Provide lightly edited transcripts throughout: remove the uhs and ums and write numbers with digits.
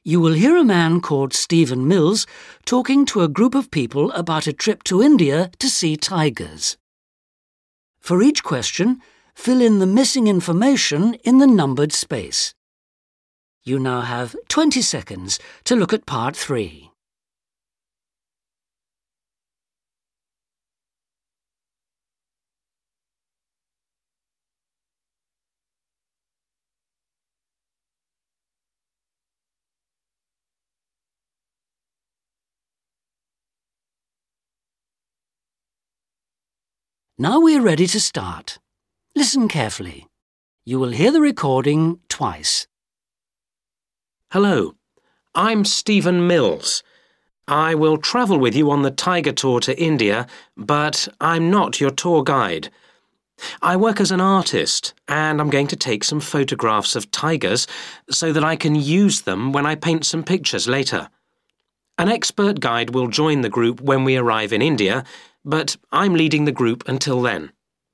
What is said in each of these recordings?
You will hear a man called Stephen Mills talking to a group of people about a trip to India to see tigers. For each question, fill in the missing information in the numbered space. You now have 20 seconds to look at part 3. Now we are ready to start. Listen carefully. You will hear the recording twice. Hello, I'm Stephen Mills. I will travel with you on the Tiger Tour to India, but I'm not your tour guide. I work as an artist, and I'm going to take some photographs of tigers so that I can use them when I paint some pictures later. An expert guide will join the group when we arrive in India, but I'm leading the group until then.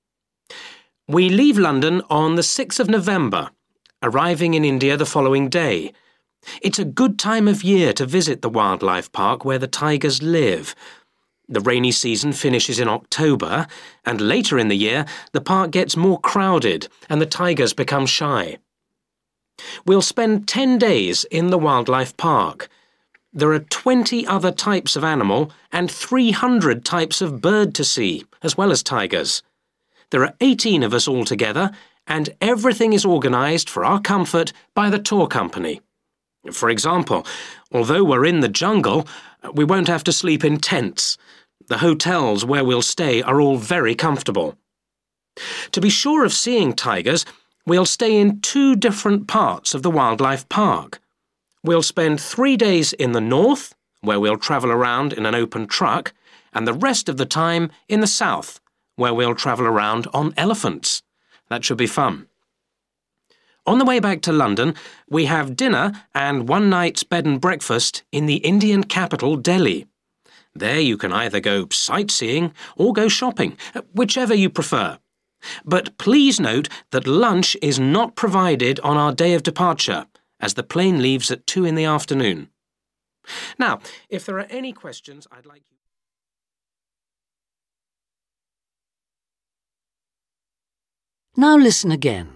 We leave London on the 6th of November, arriving in India the following day. It's a good time of year to visit the wildlife park where the tigers live. The rainy season finishes in October, and later in the year the park gets more crowded and the tigers become shy. We'll spend 10 days in the wildlife park. There are 20 other types of animal and 300 types of bird to see, as well as tigers. There are 18 of us altogether, and everything is organised for our comfort by the tour company. For example, although we're in the jungle, we won't have to sleep in tents. The hotels where we'll stay are all very comfortable. To be sure of seeing tigers, we'll stay in 2 different parts of the wildlife park. We'll spend 3 days in the north, where we'll travel around in an open truck, and the rest of the time in the south, where we'll travel around on elephants. That should be fun. On the way back to London, we have dinner and one night's bed and breakfast in the Indian capital, Delhi. There you can either go sightseeing or go shopping, whichever you prefer. But please note that lunch is not provided on our day of departure, as the plane leaves at 2 in the afternoon. Now, if there are any questions, I'd like you... Now listen again.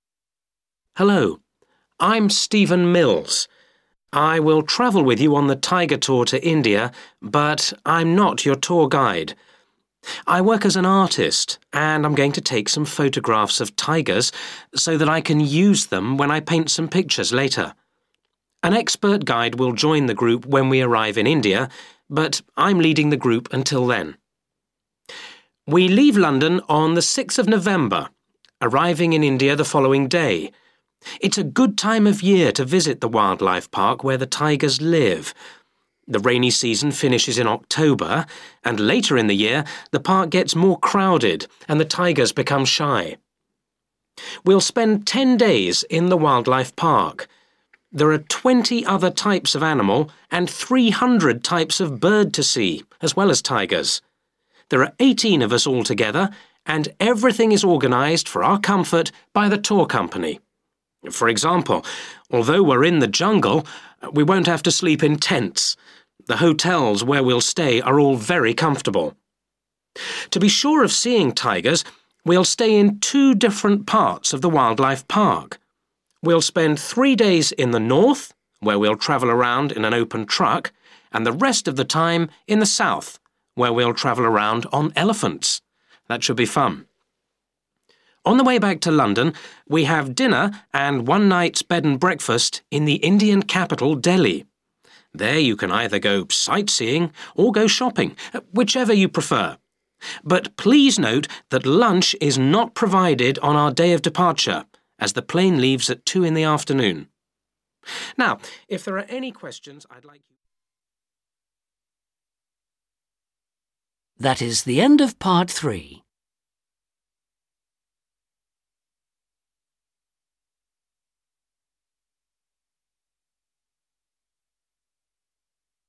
Hello, I'm Stephen Mills. I will travel with you on the Tiger Tour to India, but I'm not your tour guide. I work as an artist, and I'm going to take some photographs of tigers so that I can use them when I paint some pictures later. An expert guide will join the group when we arrive in India, but I'm leading the group until then. We leave London on the 6th of November, arriving in India the following day. It's a good time of year to visit the wildlife park where the tigers live. The rainy season finishes in October, and later in the year the park gets more crowded and the tigers become shy. We'll spend 10 days in the wildlife park. There are 20 other types of animal and 300 types of bird to see, as well as tigers. There are 18 of us altogether, and everything is organised for our comfort by the tour company. For example, although we're in the jungle, we won't have to sleep in tents. The hotels where we'll stay are all very comfortable. To be sure of seeing tigers, we'll stay in 2 different parts of the wildlife park. We'll spend 3 days in the north, where we'll travel around in an open truck, and the rest of the time in the south, where we'll travel around on elephants. That should be fun. On the way back to London, we have dinner and one night's bed and breakfast in the Indian capital, Delhi. There you can either go sightseeing or go shopping, whichever you prefer. But please note that lunch is not provided on our day of departure, as the plane leaves at 2 in the afternoon. Now, if there are any questions, I'd like you... That is the end of part 3.